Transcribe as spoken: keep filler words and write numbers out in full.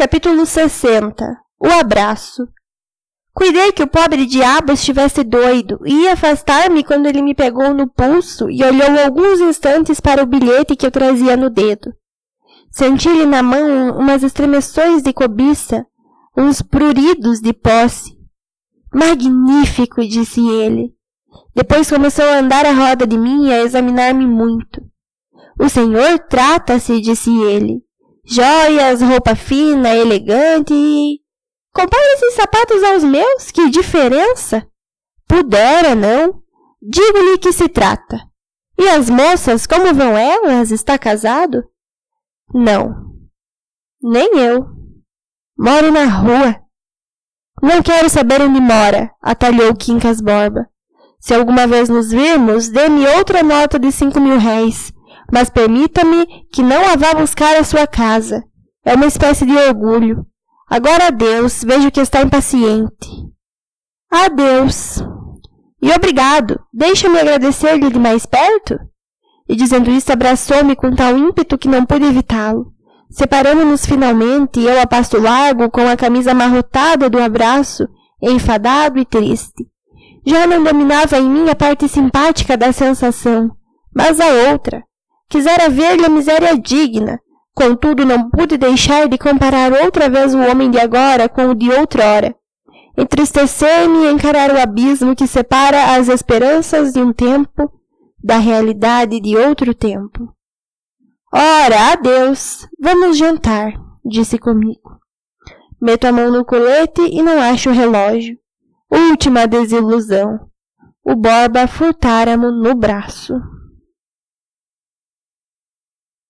Capítulo sessenta. O abraço. Cuidei que o pobre diabo estivesse doido e ia afastar-me quando ele me pegou no pulso e olhou alguns instantes para o bilhete que eu trazia no dedo. Senti-lhe na mão umas estremeções de cobiça, uns pruridos de posse. Magnífico, disse ele. Depois começou a andar à roda de mim e a examinar-me muito. O senhor trata-se, disse ele. Joias, roupa fina, elegante e... Compare esses sapatos aos meus, que diferença! Pudera, não? Digo-lhe que se trata. E as moças, como vão elas? Está casado? Não. Nem eu. Moro na rua. Não quero saber onde mora, atalhou Quincas Borba. Se alguma vez nos virmos, dê-me outra nota de cinco mil réis, mas permita-me que não a vá buscar à sua casa. É uma espécie de orgulho. Agora adeus, vejo que está impaciente. Adeus. E obrigado, deixa-me agradecer-lhe de mais perto? E dizendo isso, abraçou-me com tal ímpeto que não pude evitá-lo. Separamos-nos finalmente e eu a passo largo, com a camisa amarrotada do abraço, enfadado e triste. Já não dominava em mim a parte simpática da sensação, mas a outra. Quisera ver-lhe a miséria digna. Contudo, não pude deixar de comparar outra vez o homem de agora com o de outrora. Entristecer-me e encarar o abismo que separa as esperanças de um tempo da realidade de outro tempo. Ora, adeus, vamos jantar, disse comigo. Meto a mão no colete e não acho o relógio. Última desilusão. O Borba furtara-mo no braço.